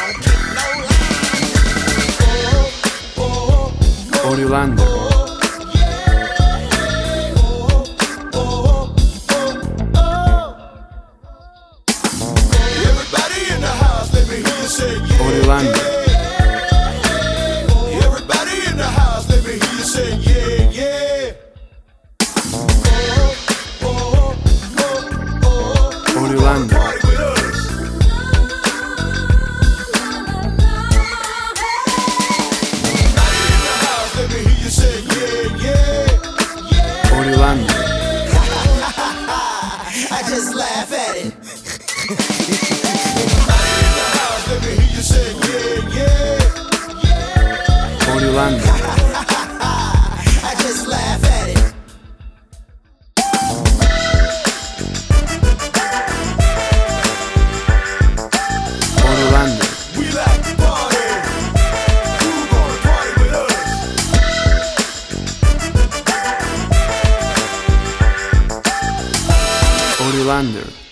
Orlando. Everybody in the house, let me hear you say yeah. Orlando. Everybody in the house, let me hear you say yeah, yeah. Orlando. Party with us. Everybody in the house, let me hear you say yeah, yeah. Orlando. I just laugh at it. Everybody in the house, let me hear you say yeah, yeah. Orlando. I just laugh at it. Orlando. We like to party. Who gonna party with us? Orlando.